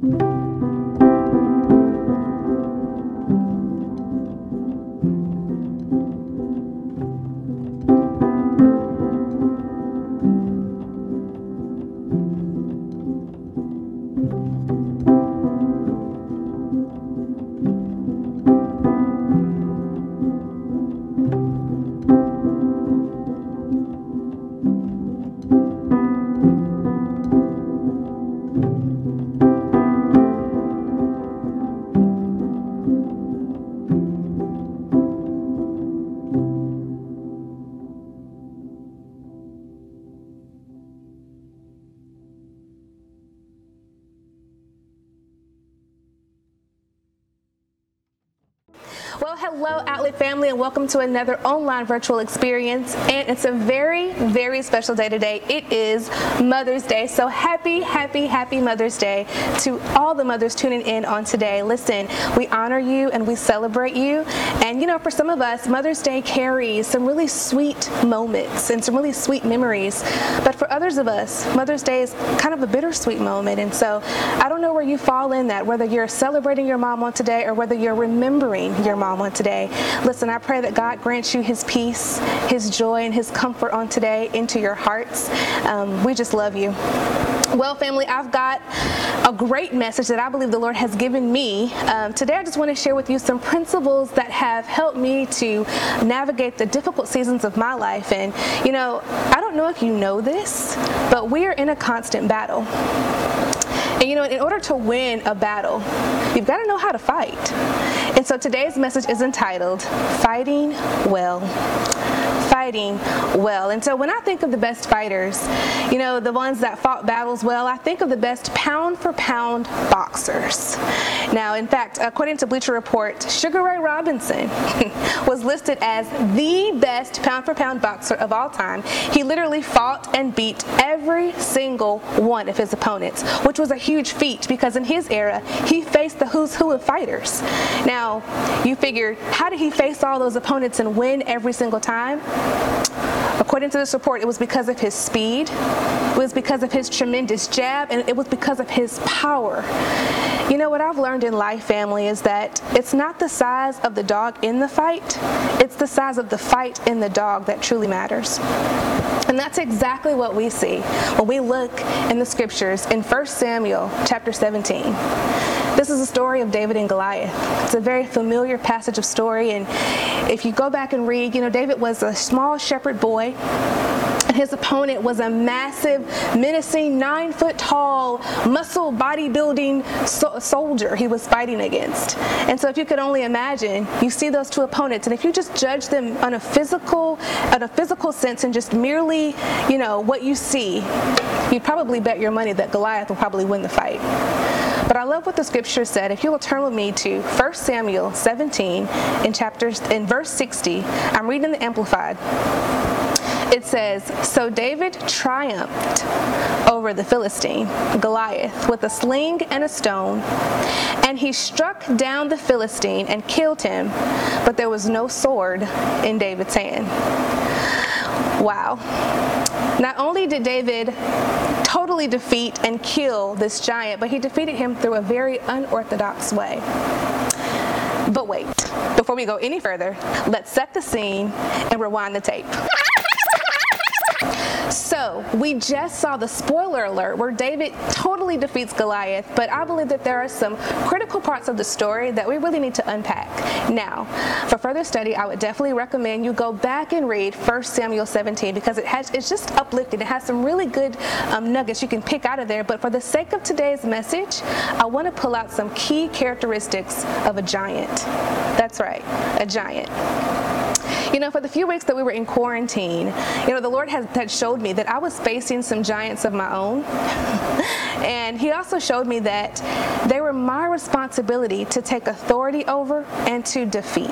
Well, hello, Outlet family, and welcome to another online virtual experience. And it's a very, very special day today. It is Mother's Day. So happy, happy, happy Mother's Day to all the mothers tuning in on today. Listen, we honor you and we celebrate you. And you know, for some of us, Mother's Day carries some really sweet moments and some really sweet memories. But for others of us, Mother's Day is kind of a bittersweet moment. And so I don't know where you fall in that, whether you're celebrating your mom on today or whether you're remembering your mom on today. Listen, I pray that God grants you his peace, his joy, and his comfort on today into your hearts. We just love you. Well, family, I've got a great message that I believe the Lord has given me. Today, I just want to share with you some principles that have helped me to navigate the difficult seasons of my life. And, you know, I don't know if you know this, but we are in a constant battle. And you know, in order to win a battle, you've got to know how to fight. And so today's message is entitled, Fighting Well. Fighting well. And so when I think of the best fighters, you know, the ones that fought battles well, I think of the best pound for pound boxers. Now, in fact, according to Bleacher Report, Sugar Ray Robinson was listed as the best pound for pound boxer of all time. He literally fought and beat every single one of his opponents, which was a huge feat because in his era, he faced the who's who of fighters. Now, you figure, how did he face all those opponents and win every single time? According to this report, it was because of his speed, it was because of his tremendous jab, and it was because of his power. You know, what I've learned in life, family, is that it's not the size of the dog in the fight, it's the size of the fight in the dog that truly matters. And that's exactly what we see when we look in the scriptures in 1 Samuel chapter 17. This is a story of David and Goliath. It's a very familiar passage of story, and if you go back and read, you know, David was a small shepherd boy, and his opponent was a massive, menacing, 9-foot-tall, muscle bodybuilding soldier he was fighting against. And so if you could only imagine, you see those two opponents, and if you just judge them on a physical sense and just merely, you know, what you see, you'd probably bet your money that Goliath will probably win the fight. But I love what the scripture said. If you will turn with me to 1 Samuel 17 in verse 60, I'm reading the Amplified. It says, "So David triumphed over the Philistine, Goliath, with a sling and a stone, and he struck down the Philistine and killed him, but there was no sword in David's hand." Wow. Not only did David totally defeat and kill this giant, but he defeated him through a very unorthodox way. But wait, before we go any further, let's set the scene and rewind the tape. So, we just saw the spoiler alert where David totally defeats Goliath, but I believe that there are some critical parts of the story that we really need to unpack. Now, for further study, I would definitely recommend you go back and read 1 Samuel 17 because it's just uplifting. It has some really good nuggets you can pick out of there, but for the sake of today's message, I want to pull out some key characteristics of a giant. That's right, a giant. You know, for the few weeks that we were in quarantine, you know, the Lord had showed me that I was facing some giants of my own. And he also showed me that they were my responsibility to take authority over and to defeat.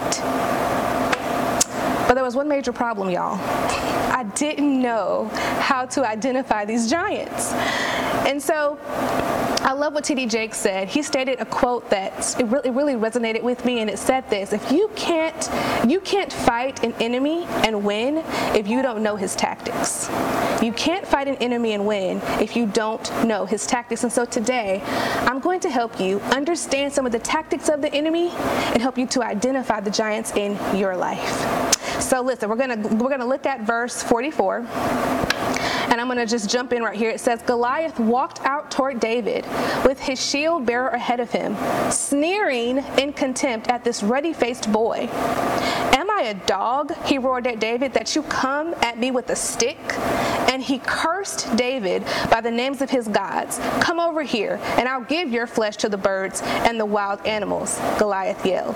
But there was one major problem, y'all. I didn't know how to identify these giants. And so I love what T.D. Jakes said. He stated a quote that it really resonated with me, and it said this: if you can't fight an enemy and win if you don't know his tactics. You can't fight an enemy and win if you don't know his tactics. And so today, I'm going to help you understand some of the tactics of the enemy and help you to identify the giants in your life. So listen, we're gonna look at verse 44. And I'm going to just jump in right here. It says, Goliath walked out toward David with his shield bearer ahead of him, sneering in contempt at this ruddy-faced boy. Am I a dog, he roared at David, that you come at me with a stick? And he cursed David by the names of his gods. Come over here, and I'll give your flesh to the birds and the wild animals, Goliath yelled.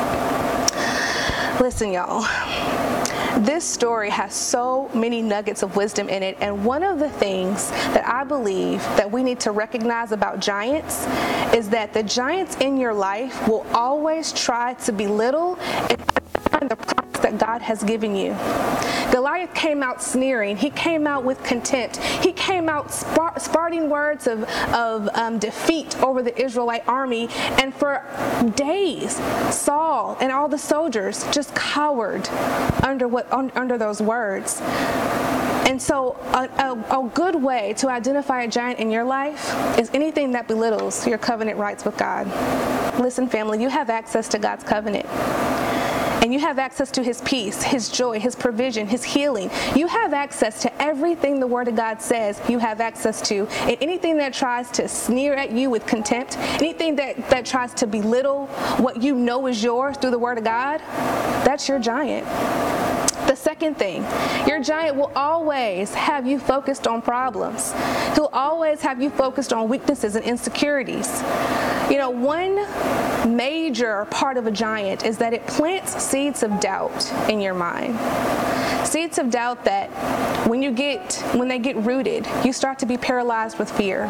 Listen, y'all. This story has so many nuggets of wisdom in it, and one of the things that I believe that we need to recognize about giants is that the giants in your life will always try to belittle and the promise that God has given you. Goliath came out sneering. He came out with contempt. He came out spouting words of defeat over the Israelite army. And for days, Saul and all the soldiers just cowered under those words. And so a good way to identify a giant in your life is anything that belittles your covenant rights with God. Listen, family, you have access to God's covenant. And you have access to his peace, his joy, his provision, his healing. You have access to everything the Word of God says you have access to. And anything that tries to sneer at you with contempt, anything that tries to belittle what you know is yours through the Word of God, that's your giant. The second thing, your giant will always have you focused on problems. He'll always have you focused on weaknesses and insecurities. You know, one major part of a giant is that it plants seeds of doubt in your mind. Seeds of doubt that when they get rooted, you start to be paralyzed with fear.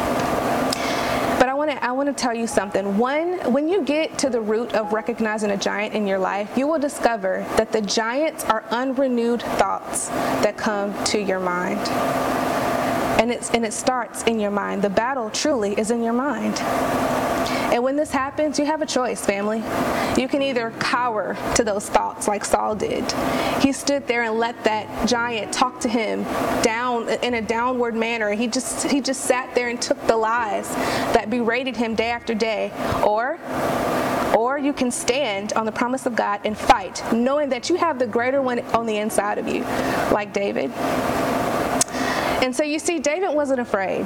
But I want to tell you something. When you get to the root of recognizing a giant in your life, you will discover that the giants are unrenewed thoughts that come to your mind. And it starts in your mind. The battle truly is in your mind. And when this happens, you have a choice, family. You can either cower to those thoughts like Saul did. He stood there and let that giant talk to him down in a downward manner. He just sat there and took the lies that berated him day after day. Or you can stand on the promise of God and fight, knowing that you have the greater one on the inside of you, like David. And so you see, David wasn't afraid.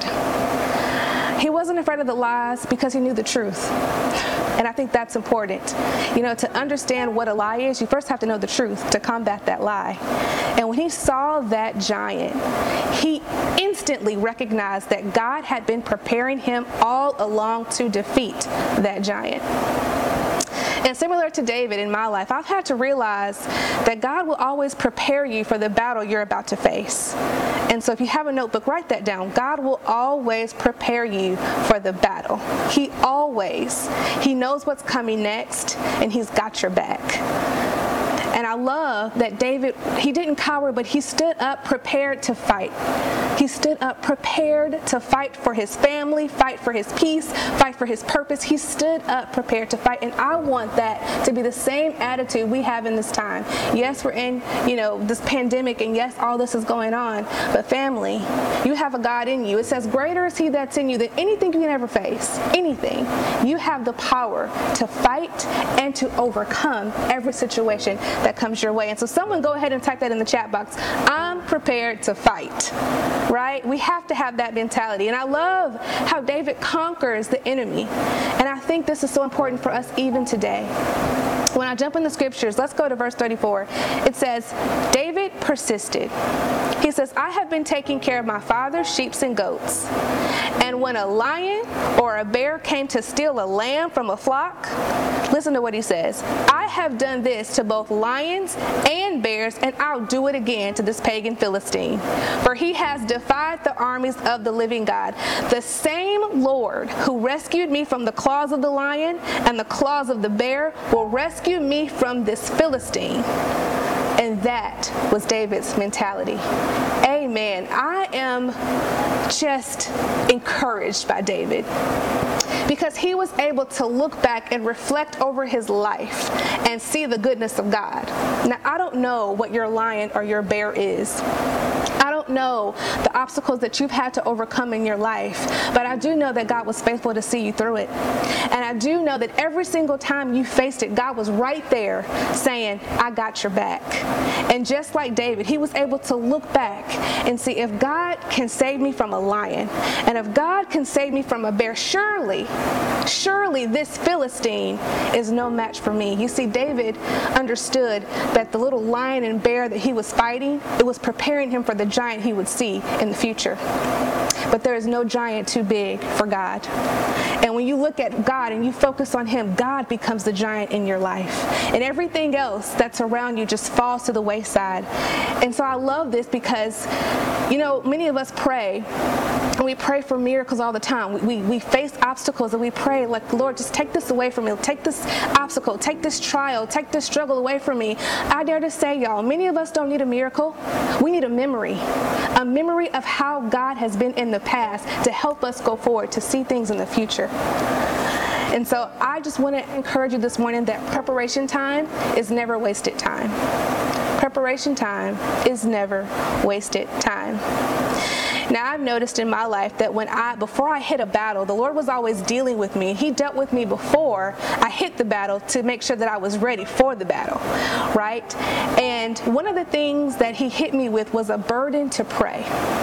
He wasn't afraid of the lies because he knew the truth. And I think that's important. You know, to understand what a lie is, you first have to know the truth to combat that lie. And when he saw that giant, he instantly recognized that God had been preparing him all along to defeat that giant. And similar to David in my life, I've had to realize that God will always prepare you for the battle you're about to face. And so if you have a notebook, write that down. God will always prepare you for the battle. He knows what's coming next, and he's got your back. And I love that David, he didn't cower, but he stood up prepared to fight. He stood up prepared to fight for his family, fight for his peace, fight for his purpose. He stood up prepared to fight. And I want that to be the same attitude we have in this time. Yes, we're in, this pandemic, and yes, all this is going on. But family, you have a God in you. It says, greater is he that's in you than anything you can ever face. Anything. You have the power to fight and to overcome every situation that comes your way. And so someone go ahead and type that in the chat box. I'm prepared to fight. Right? We have to have that mentality. And I love how David conquers the enemy. And I think this is so important for us even today. When I jump in the scriptures, let's go to verse 34. It says, David persisted. He says, I have been taking care of my father's sheep and goats. And when a lion or a bear came to steal a lamb from a flock, listen to what he says. I have done this to both lions and bears, and I'll do it again to this pagan Philistine. For he has defied the armies of the living God. The same Lord who rescued me from the claws of the lion and the claws of the bear will rescue me from this Philistine. And that was David's mentality. Amen. I am just encouraged by David, because he was able to look back and reflect over his life and see the goodness of God. Now, I don't know what your lion or your bear is. I don't know the obstacles that you've had to overcome in your life, but I do know that God was faithful to see you through it. And I do know that every single time you faced it, God was right there saying, I got your back. And just like David, he was able to look back and see, if God can save me from a lion, and if God can save me from a bear, surely this Philistine is no match for me. You see, David understood that the little lion and bear that he was fighting, it was preparing him for the giant he would see in the future. But there is no giant too big for God. And when you look at God and you focus on him, God becomes the giant in your life. And everything else that's around you just falls to the wayside. And so I love this because, you know, many of us pray, and we pray for miracles all the time. We face obstacles and we pray like, Lord, just take this away from me. Take this obstacle, take this trial, take this struggle away from me. I dare to say, y'all, many of us don't need a miracle. We need a memory of how God has been in the past to help us go forward, to see things in the future. And so I just want to encourage you this morning that preparation time is never wasted time. Preparation time is never wasted time. Now, I've noticed in my life that before I hit a battle, the Lord was always dealing with me. He dealt with me before I hit the battle to make sure that I was ready for the battle, right? And one of the things that he hit me with was a burden to pray.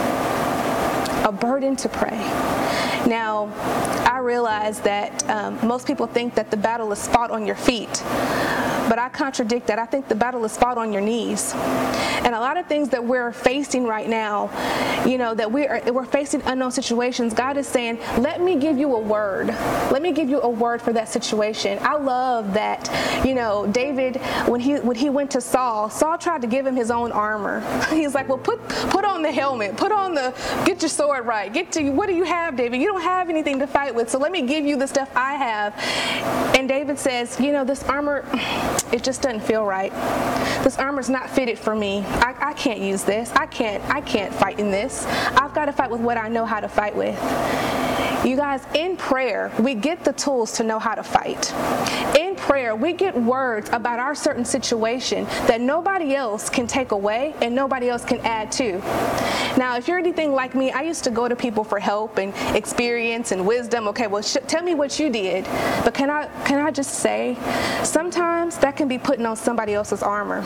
A burden to pray. Now, I realize that most people think that the battle is fought on your feet. But I contradict that. I think the battle is fought on your knees. And a lot of things that we're facing right now, you know, that we're facing unknown situations, God is saying, let me give you a word. Let me give you a word for that situation. I love that, you know, David, when he went to Saul tried to give him his own armor. He's like, well, put on the helmet, get your sword right. What do you have, David? You don't have anything to fight with, so let me give you the stuff I have. And David says, you know, this armor, it just doesn't feel right. This armor's not fitted for me. I can't use this. I can't fight in this. I've got to fight with what I know how to fight with. You guys, in prayer, we get the tools to know how to fight. In prayer, we get words about our certain situation that nobody else can take away and nobody else can add to. Now, if you're anything like me, I used to go to people for help and experience and wisdom. Okay, well, tell me what you did. But can I just say, sometimes that can be putting on somebody else's armor.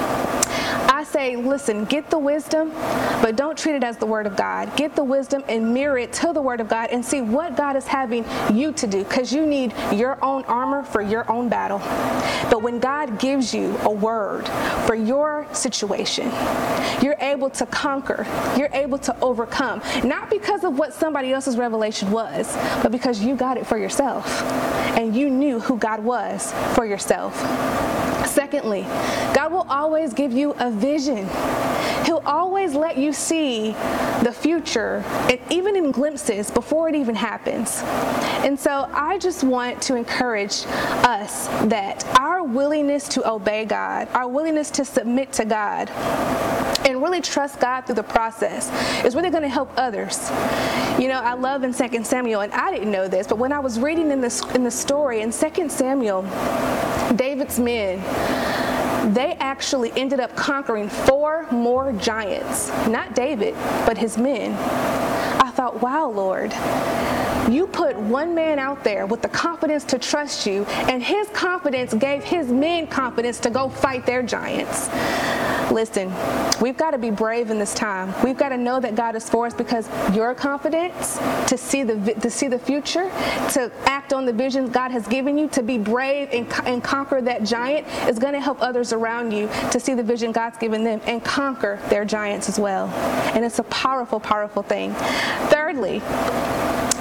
I say, listen, get the wisdom, but don't treat it as the Word of God. Get the wisdom and mirror it to the Word of God and see what God is having you to do, because you need your own armor for your own battle. But when God gives you a word for your situation, you're able to conquer. You're able to overcome, not because of what somebody else's revelation was, but because you got it for yourself and you knew who God was for yourself. Secondly, God will always give you a vision. He'll always let you see the future, and even in glimpses before it even happens. And so I just want to encourage us that our willingness to obey God, our willingness to submit to God, and really trust God through the process is really going to help others. You know, I love in 2 Samuel, and I didn't know this, but when I was reading in the story in 2 Samuel, David's men, they actually ended up conquering 4 more giants. Not David, but his men. I thought, wow, Lord, you put one man out there with the confidence to trust you, and his confidence gave his men confidence to go fight their giants. Listen, we've got to be brave in this time. We've got to know that God is for us, because your confidence to see the future, to act on the vision God has given you, to be brave and conquer that giant is going to help others around you to see the vision God's given them and conquer their giants as well. And it's a powerful, powerful thing. Thirdly,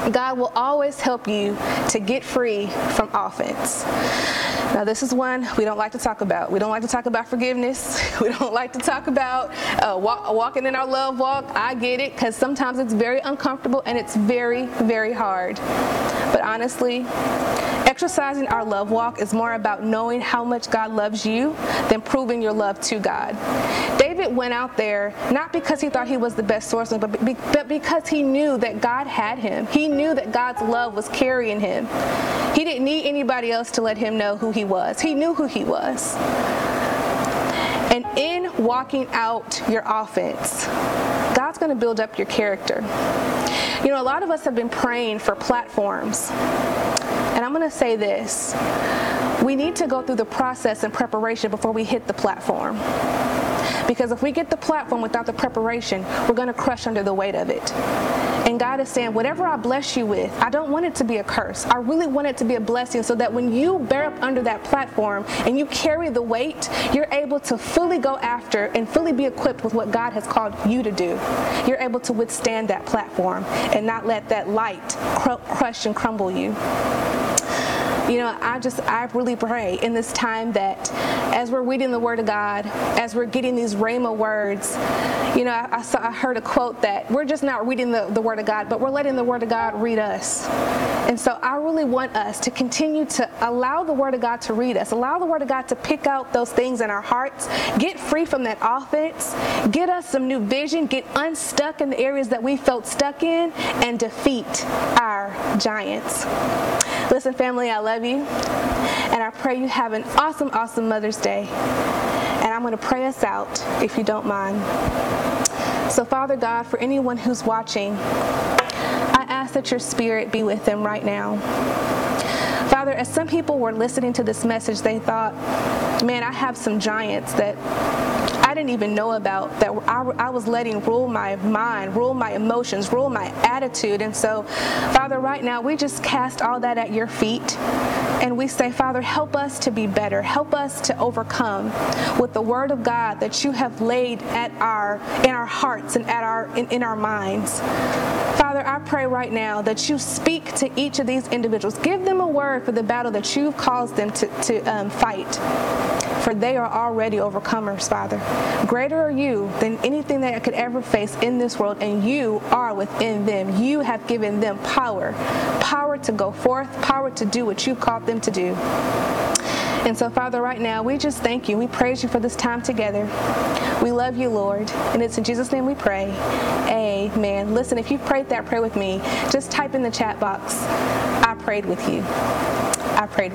God will always help you to get free from offense. Now, this is one we don't like to talk about. We don't like to talk about forgiveness. We don't like to talk about walking in our love walk. I get it, because sometimes it's very uncomfortable and it's very, very hard. But honestly, exercising our love walk is more about knowing how much God loves you than proving your love to God. David went out there not because he thought he was the best swordsman, but because he knew that God had him. He knew that God's love was carrying him. He didn't need anybody else to let him know who he was. He knew who he was. And in walking out your offense, God's going to build up your character. You know, a lot of us have been praying for platforms. And I'm going to say this. We need to go through the process and preparation before we hit the platform. Because if we get the platform without the preparation, we're going to crush under the weight of it. And God is saying, whatever I bless you with, I don't want it to be a curse. I really want it to be a blessing, so that when you bear up under that platform and you carry the weight, you're able to fully go after and fully be equipped with what God has called you to do. You're able to withstand that platform and not let that light crush and crumble you. You know, I really pray in this time that as we're reading the Word of God, as we're getting these Rhema words, you know, I heard a quote that we're just not reading the Word of God, but we're letting the Word of God read us. And so I really want us to continue to allow the Word of God to read us, allow the Word of God to pick out those things in our hearts, get free from that offense, get us some new vision, get unstuck in the areas that we felt stuck in, and defeat our giants. Listen, family, I love you, and I pray you have an awesome, awesome Mother's Day. And I'm going to pray us out, if you don't mind. So, Father God, for anyone who's watching, I ask that your Spirit be with them right now. Father, as some people were listening to this message, they thought, man, I have some giants that I didn't even know about, that I was letting rule my mind, rule my emotions, rule my attitude. And so, Father, right now, we just cast all that at your feet. And we say, Father, help us to be better. Help us to overcome with the Word of God that you have laid in our hearts and in our minds. Father, I pray right now that you speak to each of these individuals. Give them a word for the battle that you've caused them to fight. For they are already overcomers, Father. Greater are you than anything that I could ever face in this world, and you are within them. You have given them power to go forth, power to do what you called them to do. And so, Father, right now, we just thank you. We praise you for this time together. We love you, Lord. And it's in Jesus' name we pray. Amen. Listen, if you prayed that prayer with me, just type in the chat box, I prayed with you. I prayed